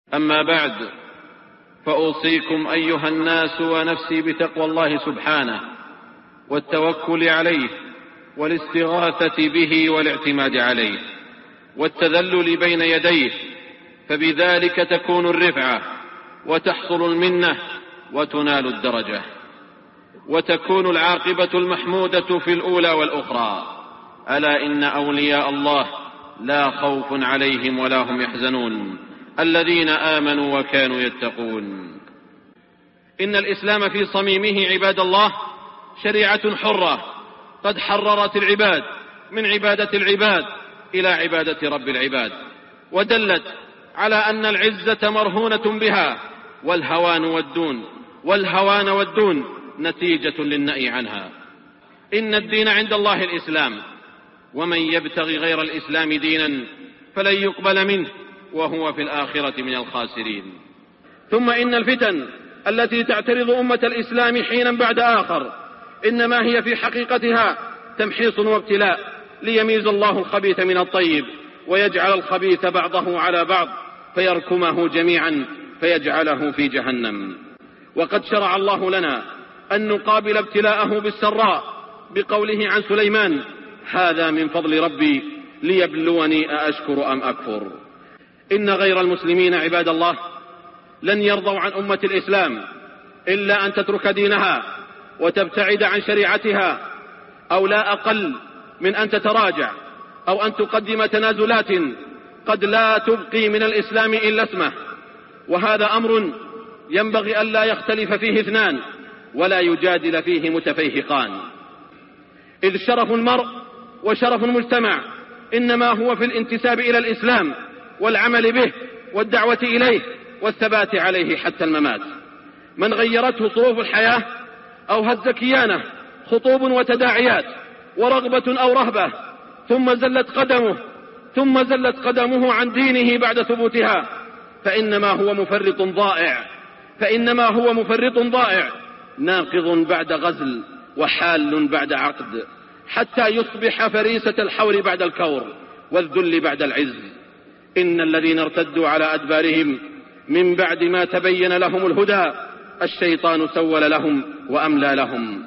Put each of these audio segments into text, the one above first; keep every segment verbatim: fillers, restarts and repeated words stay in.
أما بعد، فأوصيكم أيها الناس ونفسي بتقوى الله سبحانه والتوكل عليه والاستغاثة به والاعتماد عليه والتذلل بين يديه، فبذلك تكون الرفعة وتحصل المنة وتنال الدرجة وتكون العاقبة المحمودة في الأولى والأخرى. ألا إن أولياء الله لا خوف عليهم ولا هم يحزنون الذين آمنوا وكانوا يتقون. إن الإسلام في صميمه عباد الله شريعة حرة قد حررت العباد من عبادة العباد إلى عبادة رب العباد، ودلت على أن العزة مرهونة بها والهوان والدون والهوان والدون نتيجة للنهي عنها. إن الدين عند الله الإسلام، ومن يبتغي غير الإسلام دينا فلن يقبل منه وهو في الآخرة من الخاسرين. ثم إن الفتن التي تعترض أمة الإسلام حينا بعد آخر إنما هي في حقيقتها تمحيص وابتلاء ليميز الله الخبيث من الطيب ويجعل الخبيث بعضه على بعض فيركمه جميعا فيجعله في جهنم. وقد شرع الله لنا أن نقابل ابتلاءه بالسراء بقوله عن سليمان: هذا من فضل ربي ليبلوني أأشكر أم أكفر. إن غير المسلمين عباد الله لن يرضوا عن أمة الإسلام إلا أن تترك دينها وتبتعد عن شريعتها، أو لا أقل من أن تتراجع أو أن تقدم تنازلات قد لا تبقي من الإسلام إلا اسمه. وهذا أمر ينبغي ألا يختلف فيه اثنان ولا يجادل فيه متفيهقان، إذ شرف المرء وشرف المجتمع إنما هو في الانتساب إلى الإسلام والعمل به والدعوة إليه والثبات عليه حتى الممات. من غيرته ظروف الحياة أو هز كيانه خطوب وتداعيات ورغبة أو رهبة ثم زلت قدمه ثم زلت قدمه عن دينه بعد ثبوتها فإنما هو مفرط ضائع فإنما هو مفرط ضائع ناقض بعد غزل وحال بعد عقد، حتى يصبح فريسة الحور بعد الكور والذل بعد العز. إن الذين ارتدوا على أدبارهم من بعد ما تبين لهم الهدى الشيطان سول لهم وأملى لهم.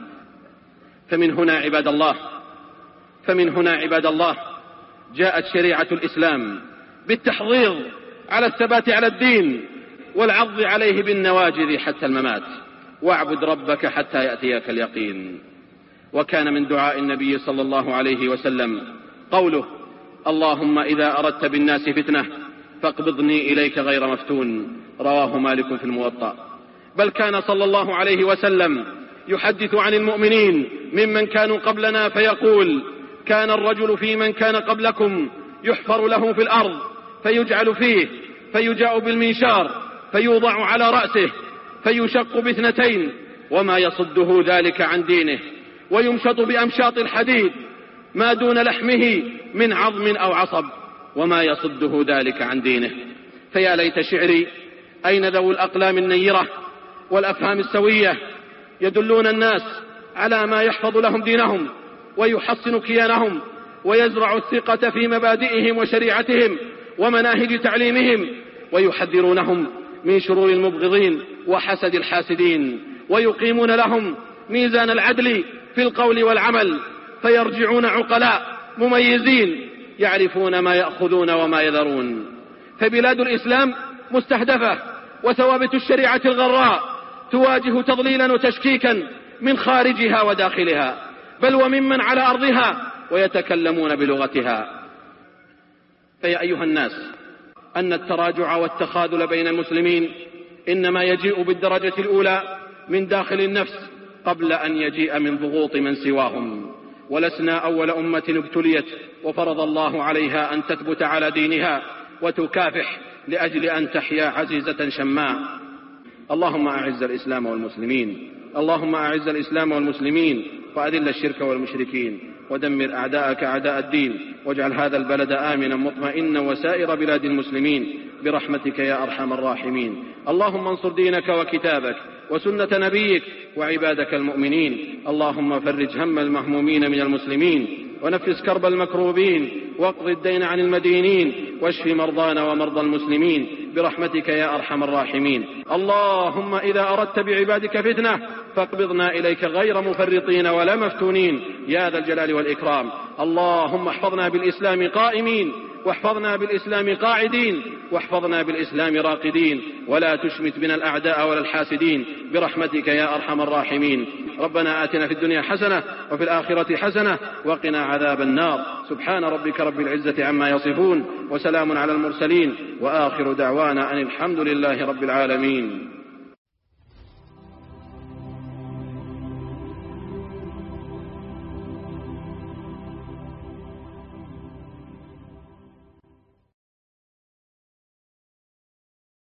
فمن هنا عباد الله فمن هنا عباد الله جاءت شريعة الإسلام بالتحضيض على الثبات على الدين والعض عليه بالنواجذ حتى الممات، واعبد ربك حتى يأتيك اليقين. وكان من دعاء النبي صلى الله عليه وسلم قوله: اللهم إذا أردت بالناس فتنة فاقبضني إليك غير مفتون، رواه مالك في الموطأ. بل كان صلى الله عليه وسلم يحدث عن المؤمنين ممن كانوا قبلنا فيقول: كان الرجل في من كان قبلكم يحفر له في الأرض فيجعل فيه فيجاء بالمنشار فيوضع على رأسه فيشق باثنتين وما يصده ذلك عن دينه، ويمشط بأمشاط الحديد ما دون لحمه من عظم أو عصب وما يصده ذلك عن دينه. فيا ليت شعري أين ذو الأقلام النيرة والأفهام السوية يدلون الناس على ما يحفظ لهم دينهم ويحصن كيانهم ويزرع الثقة في مبادئهم وشريعتهم ومناهج تعليمهم، ويحذرونهم من شرور المبغضين وحسد الحاسدين، ويقيمون لهم ميزان العدل في القول والعمل، فيرجعون عقلاء مميزين يعرفون ما يأخذون وما يذرون. فبلاد الإسلام مستهدفة، وثوابت الشريعة الغراء تواجه تضليلا وتشكيكا من خارجها وداخلها، بل وممن على أرضها ويتكلمون بلغتها. فيا أيها الناس، أن التراجع والتخاذل بين المسلمين إنما يجيء بالدرجة الأولى من داخل النفس قبل أن يجيء من ضغوط من سواهم. ولسنا أول أمة ابتليت وفرض الله عليها أن تثبت على دينها وتكافح لأجل أن تحيا عزيزة شماء. اللهم أعز الإسلام والمسلمين اللهم أعز الإسلام والمسلمين وأذل الشرك والمشركين ودمر أعداءك أعداء الدين، واجعل هذا البلد آمنا مطمئنا وسائر بلاد المسلمين برحمتك يا أرحم الراحمين. اللهم انصر دينك وكتابك وسنة نبيك وعبادك المؤمنين. اللهم فرج هم المهمومين من المسلمين ونفس كرب المكروبين واقض الدين عن المدينين واشف مرضانا ومرضى المسلمين. برحمتك يا أرحم الراحمين. اللهم إذا أردت بعبادك فتنة فاقبضنا إليك غير مفرطين ولا مفتونين يا ذا الجلال والإكرام. اللهم احفظنا بالإسلام قائمين، واحفظنا بالإسلام قاعدين، واحفظنا بالإسلام راقدين، ولا تشمت بنا الأعداء ولا الحاسدين برحمتك يا أرحم الراحمين. ربنا آتنا في الدنيا حسنة وفي الآخرة حسنة وقنا عذاب النار. سبحان ربك رب العزة عما يصفون، وسلام على المرسلين، وآخر دعوانا أن الحمد لله رب العالمين.